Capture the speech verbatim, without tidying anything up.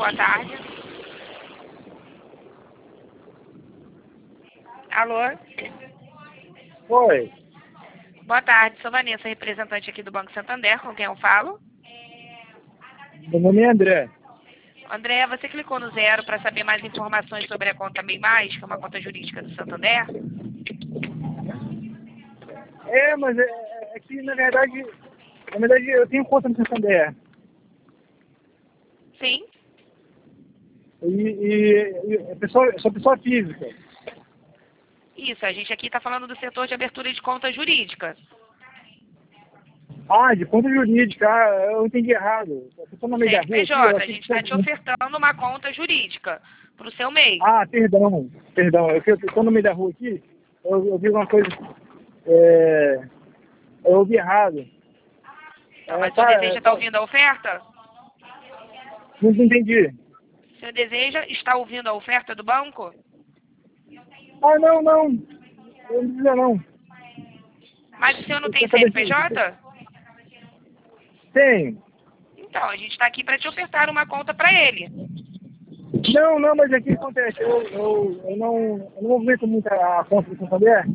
boa tarde. Alô? Oi, Boa tarde, sou Vanessa, representante aqui do Banco Santander, com quem eu falo. meu nome é André. André, você clicou no zero para saber mais informações sobre a conta Bem Mais, que é uma conta jurídica do Santander? É, mas é, é que na verdade, na verdade eu tenho conta no Santander. Sim. E, e, e é pessoa, sou pessoa física. Isso, a gente aqui está falando do setor de abertura de conta jurídica. Ah, de conta jurídica, ah, eu entendi errado. Eu estou no meio da C N rua P aqui, eu J, a achei gente que está te você... ofertando uma conta jurídica para o seu M E I. Ah, perdão, perdão, eu estou no meio da rua aqui, eu, eu vi uma coisa, é, eu ouvi errado. Então, É, mas o senhor tá, deseja é, estar tá, ouvindo a oferta? não entendi. O senhor deseja estar ouvindo a oferta do banco? Ah, não, não, eu não precisa não. Mas o senhor não Eu tem quero saber se... C N P J? Tem. Então, a gente está aqui para te ofertar uma conta para ele. Não, não, mas aqui acontece, eu, eu, eu não, eu não movimento muito a conta do Santander.